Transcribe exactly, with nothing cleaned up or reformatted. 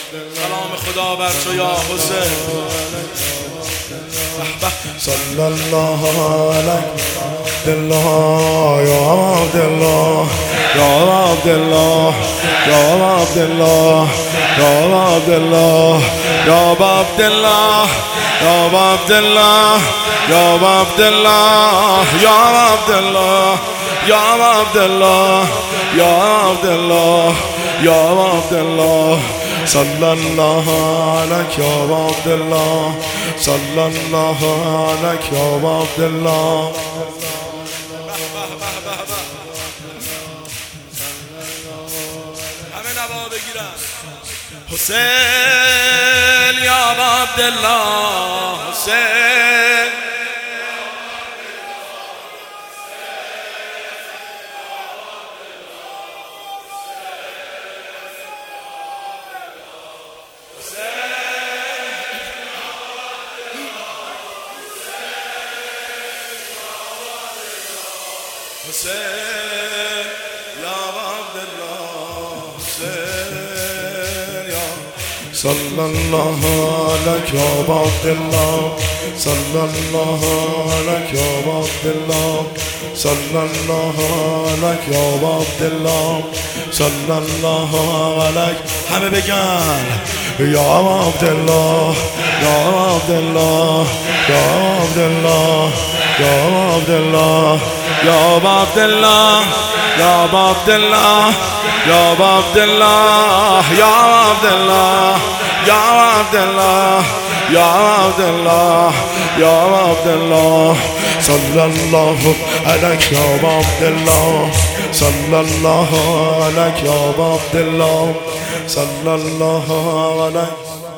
سلام خدا بر تو یا حسین. صلی الله علیک عبدالله یا عبدالله یا عبدالله یا عبدالله یا عبدالله یا عبدالله یا عبدالله یا عبدالله یا عبدالله یا عبدالله یا عبدالله یا عبدالله صلی الله علیک یا عبدالله صلی الله علیک یا عبدالله. همه نوا بگیرن. حسین یا عبدالله حسین حسین یا عبدالله حسین یا صلی الله علیک یا عبدالله صلی الله علیک یا عبدالله صلی الله علیک یا عبدالله صلی الله علیک. همه بگن یا عبدالله یا عبدالله یا عبدالله یا عبدالله یا عبدالله یا عبدالله یا عبدالله یا عبدالله یا عبدالله یا عبدالله یا عبدالله صلی الله علیک یا عبدالله صلی الله علیک یا عبدالله صلی الله علیک.